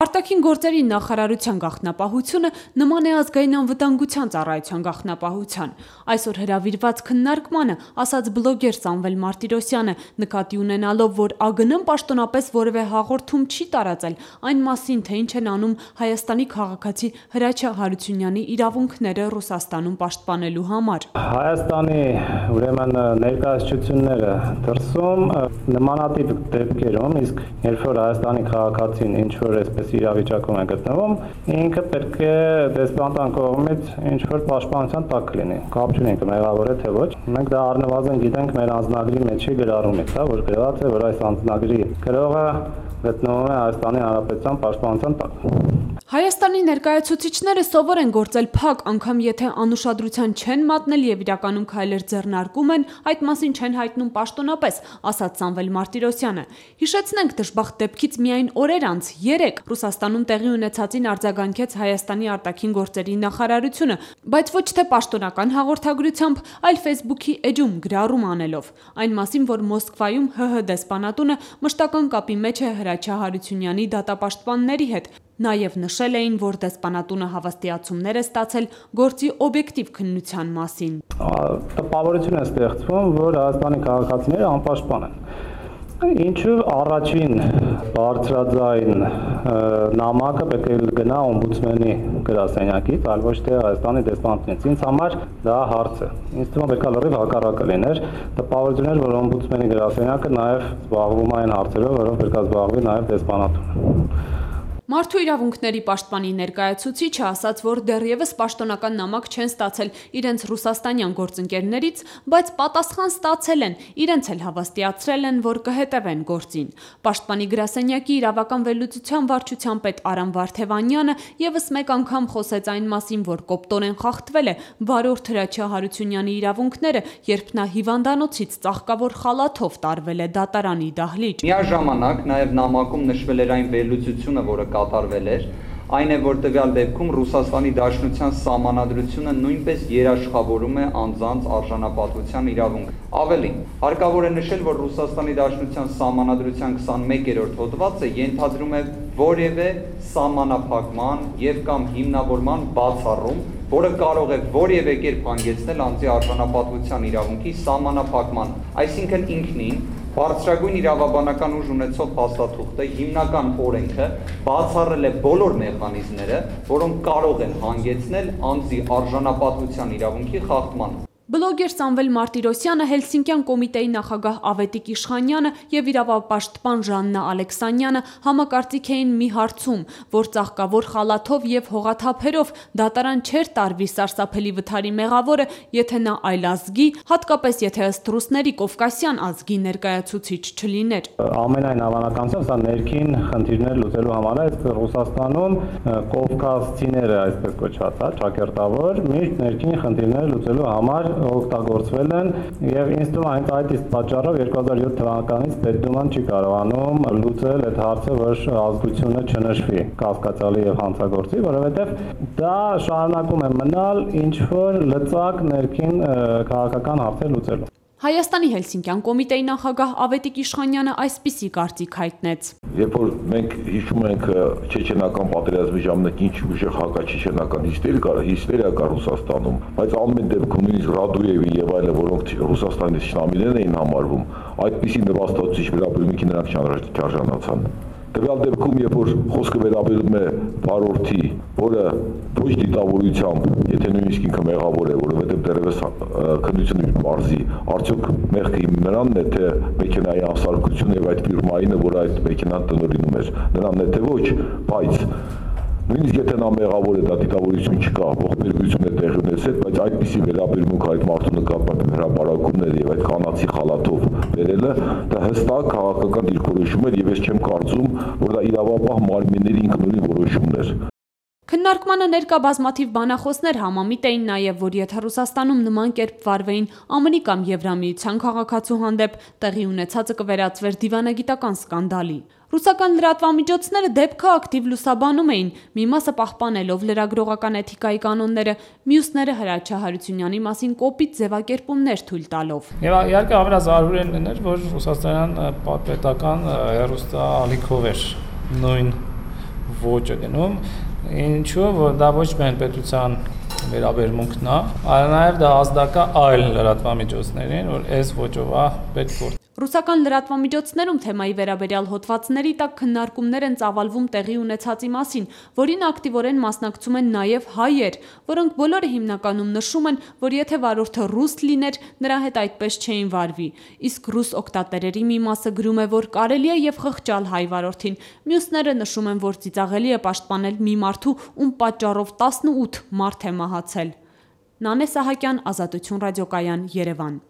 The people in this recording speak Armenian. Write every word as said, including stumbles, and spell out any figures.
Արտաքին գործերի նախարարության գաղտնապահությունը նման է ազգային անվտանգության ծառայության գաղտնապահության։ Այսօր հրավիրված քննարկմանը ասաց բլոգեր Սամվել Մարտիրոսյանը, նկատի ունենալով, որ ԱԳՆ-ն պաշտոնապես որևէ հաղորդում չի տարածել այն մասին, թե ինչ են անում Հայաստանի քաղաքացի Հրաչյա Հարությունյանի իրավունքները Ռուսաստանում պաշտպանելու համար։ Հայաստանի ուրեմն ներկայացությունները դրսում նմանատիպ դեպքերում, իսկ երբ որ Հայաստանի քաղաքացին ինչ որ այսպես իրավիճակում է գտնվում, ինքը պետք է դեսպանատան կողմից ինչ որ պաշտպանության տակ լինի։ Կապ չունենք մեղավոր է թե ոչ։ Մենք դա առնվազն գիտենք մեր անձնագրի մեջի գրառումից, հա, որ գրված է, որ այս անձնագրի գրողը գտնվում է Հայաստանի Հանրապետության պաշտպանության տակ։ Հայաստանի ներկայացուցիչները սովոր են գործել փակ, անգամ եթե անուշադրության չեն մատնել եւ իրականում քայլեր ձեռնարկում են, այդ մասին չեն հայտնում պաշտոնապես, ասաց Սամվել Մարտիրոսյանը։ Հիշեցնենք, դժբախտ դեպքից միայն օրեր անց երեկ Ռուսաստանում տեղի ունեցածին արձագանքեց Հայաստանի արտաքին գործերի նախարարությունը, բայց ոչ թե պաշտոնական հաղորդագրությամբ, այլ Facebook-ի էջում գրառում անելով։ Այն մասին, որ Մոսկվայում ՀՀ դեսպանատունը մշտական կապի մեջ է Հրաչյա Հարությունյանի դատապաշտպանների հետ։ Նաև նշել էին, որ դեսպանատունը հավաստիացումներ է ստացել գործի օբյեկտիվ քննության մասին։ Տպավորություն է ստեղծվում, որ Հայաստանի քաղաքացիները անպաշտպան են։ Ինչու առաջին բարձրաձայն նամակը պետք է գնա օմբուդսմենի գրասենյակից, այլ ոչ թե Հայաստանի դեսպանատունից։ Ինձ համար դա հարց է։ Ինձ թվում է պետք է լրիվ հակառակը լիներ։ Տպավորություն էր, որ օմբուդսմենի գրասենյակը նաև զբաղվում է այն հարցերով, որով պետք է զբաղվի նաև դեսպանատունը։ Մարդու իրավունքների պաշտպանի ներկայացուցիչը ասաց, որ դեռևս պաշտոնական նամակ չեն ստացել իրենց ռուսաստանյան գործընկերներից, բայց պատասխան ստացել են, իրենց էլ հավաստիացրել են, որ կհետևեն գործին։ Պաշտպանի գրասենյակի իրավական վերլուծության վարչության պետ Արամ Վարդևանյանը ևս մեկ անգամ խոսեց այն մասին, որ կոպտորեն խախտվել է վարորդ Հրաչյա Հարությունյանի իրավունքները, երբ նա հիվանդանոցից ծաղկավոր խալաթով տարվել է դատարանի դահլիճ։ Միաժամանակ նաև նամակում նշվել էր այն վերլուծությունը, որը կատարվել էր, այն է, որ տվյալ դեպքում Ռուսաստանի Դաշնության սահմանադրությունը նույնպես երաշխավորում է անձանց արժանապատվության իրավունք։ Ավելին, հարկավոր է նշել, որ Ռուսաստանի Դաշնության սահմանադրության քսանմեկերորդ հոդվածը ենթադրում է որևէ սահմանափակման եւ կամ հիմնավորման բացառում, որը կարող է որևէ կերպ հանգեցնել անձի արժանապատվության իրավունքի սահմանափակման, այսինքն ինքնին բարձրագույն իրավաբանական ուժ ունեցող փաստաթուղթը հիմնական օրենքը բացառել է բոլոր մեխանիզմները, որոնք կարող են հանգեցնել անձի արժանապատվության իրավունքի խախտման։ Բլոգեր Սամվել Մարտիրոսյանը, Հելսինկյան կոմիտեի նախագահ Ավետիք Իշխանյանը եւ իրավապաշտպան Ժաննա Ալեքսանյանը համակարծիք էին մի հարցում, որ ծաղկավոր խալաթով եւ հողաթափերով դատարան չէր տարվի սարսափելի վթարի մեղավորը, եթե նա այլազգի, հատկապես եթե ըստ ռուսների կովկասյան ազգի ներկայացուցիչ չլիներ։ Ամենայն հավանականությամբ սա ներքին խնդիրներ լուծելու համար է, իսկ Ռուսաստանում կովկասցիները, այսպես կոչված, հա, ճակերտավոր, միշտ ներքին խնդիրներ լուծելու համար օգտագործվել են եւ ինձ թվում է հենց այդ իսկ պատճառով երկու հազար յոթ թվականից Պետդուման չի կարողանում լուծել այդ հարցը, որ ազգությունը չնշվի կասկածալի եւ հանցագործի, որովհետեւ դա շարունակում է մնալ ինչ որ լծակ ներքին քաղաքական հարցեր լուծելու։ Հայաստանի Հելսինկյան կոմիտեի նախագահ Ավետիք Իշխանյանը այսպիսի կարծիք հայտնեց։ Երբ որ մենք հիշում ենք չեչենական պատերազմի ժամանակ ինչ ուժեղ հակաչեչենական հիստերիա կար, հիստերիա կար Ռուսաստանում, բայց ամեն դեպքում նույնիսկ Ռադուևի եւ այլը, որոնք Ռուսաստանի շնամիներն էին համարվում, այդպիսի նվաստացուցիչ վերաբերմունքի նրանք չարժանացան։ Տվյալ դեպքում, երբ որ խոսքը վերաբերում է վարորդի, որը ոչ դիտավորությամբ, եթե նույնիսկ ինքը մեղավոր է, որովհետև դեռևս քննությունը բարձի, արդյոք մեղքը նրանն է, թե մեքենայի անսարքությունը եւ այդ ֆիրմայինը, որ այդ մեքենան տնօրինում էր, նրանն է թե ոչ, բայց նույնիսկ եթե նա մեղավոր է, դա դիտավորություն չկա, ողբերգություն է տեղի ունեցել, բայց այդպիսի վերաբերմունք այդ մարդու նկատմամբ հրապարակումներ եւ այդ կանացի խալաթով բերելը, դա հստակ քաղաքական դիրքորոշում էր եւ ես չեմ կարծում, որ դա իրավապահ մարմինների ինքնուրույն որոշումն էր։ Քննարկմանը ներկա բազմաթիվ բանախոսներ համամիտ էին նաև, որ եթե Ռուսաստանում նման կերպ վարվեին ԱՄՆ-ի կամ Եվրամիության քաղաքացու հանդեպ, տեղի ունեցածը կվերածվեր դիվանագիտական սկանդալի։ Ռուսական լրատվամիջոցները դեպքը ակտիվ լուսաբանում էին, մի մասը պահպանելով լրագրողական էթիկայի կանոնները, մյուսները Հրաչյա Հարությունյանի մասին կոպիտ ձևակերպումներ թույլ տալով։ Եվ իհարկե ամենազարուրին լիներ, որ ռուսաստանյան պետական հեռուստաալիքով էր նույն ոճը գնում, ինչու որ դա ոչ միայն պետության վերաբերմունքն է, այլ նաև դա ազդակա այլ լրատվամիջոցներին, որ այս ոճով է պետք գործել։ Ռուսական լրատվամիջոցներում թեմայի վերաբերյալ հոդվածների տակ քննարկումներ են ծավալվում տեղի ունեցածի մասին, որին ակտիվորեն մասնակցում են նաև հայեր, որոնք բոլորը հիմնականում նշում են, որ եթե վարորդը ռուս լիներ, նրա հետ այդպես չէին վարվի։ Իսկ ռուս օգտատերերի մի մասը գրում է, որ կարելի է եւ խղճալ հայ վարորդին։ Մյուսները նշում են, որ ծիծաղելի է պաշտպանել մի մարդու, ում պատճառով տասնութ մարդ է մահացել։ Նանե Սահակյան, Ազատություն ռադիոկայան, Երևան։